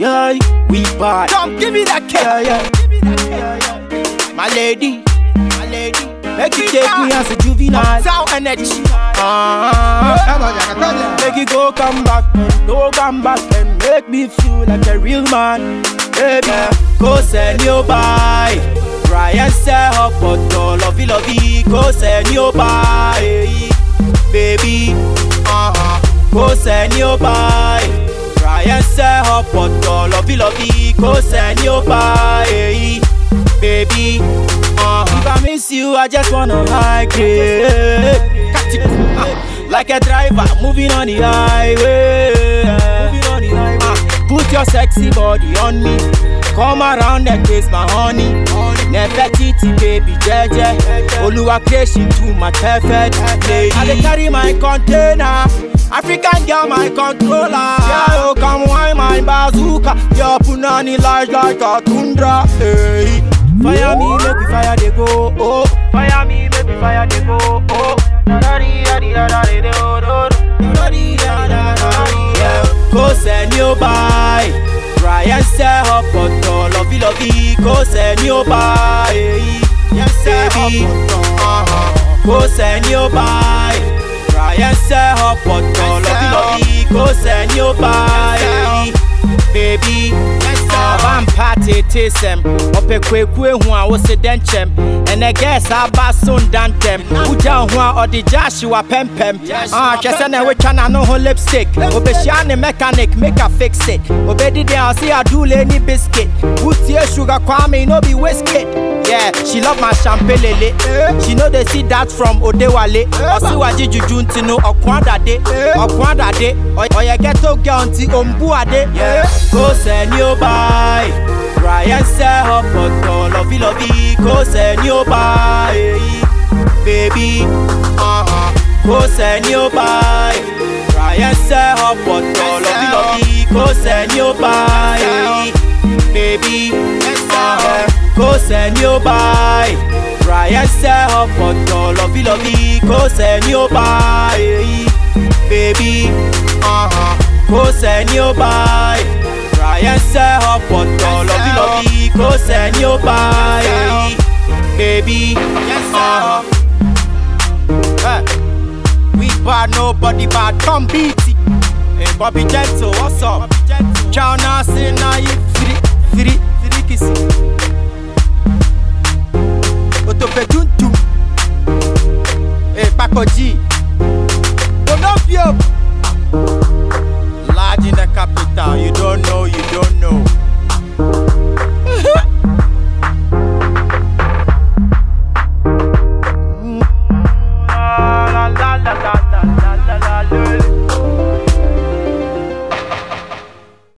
Yeah, we bad. Come give me that cake. Yeah. My lady, make you take me as a juvenile. Sound energy. Make you go come back and make me feel like a real man. Baby, go send you by. Brian say up but lovey, go send you by. Baby, go send you by. Brian say up but lovey, go send you by. Baby, if I miss you, I just wanna high grade. Like a driver moving on the highway. Put your sexy body on me. Come around and taste my honey. Nefertiti baby jeje. Oluwa creation to my perfect lady. I dey carry my container. African girl my controller. Yeah, oh come wine my bazooka. Your punani large like a tundra. Hey. Fire me, make we fire they go. Oh, fire me, make we fire they go. Oh, go send you by. Brian say up but lovey, go send you by. Baby, go send you by. Brian say up but lovey, go send you by. Baby, I'm party tisem. Ope kwekwe hua wo se denchem. And I guess I basun dantem. Uja hua or the Joshua pempem. Kese na we chana no ho lipstick. Obe shiane mechanic make her fix it. Obe di dey I see her do any biscuit. Utie sugar kwame no be whiskey. Yeah, she love my champagne lele. She know they see that from Odewale. Osiwaji jujunti no okwanda de. Oya ghetto girl nti ombuade. Yeah, go send you by. Brian say up but lovey, go send you by. Baby, go send you by. Brian say up but lovey, go send you by. Baby, go send you by. Brian say up but lovey, go send you by. Baby, go send you by. Brian say up but lovey, go send you by. Baby, we bad, nobody bad, come beat it. Hey, Bobby Gentle, what's up? Chow now, say now you three kissy. Otopeduntu. Hey, Paco G. Don't know you.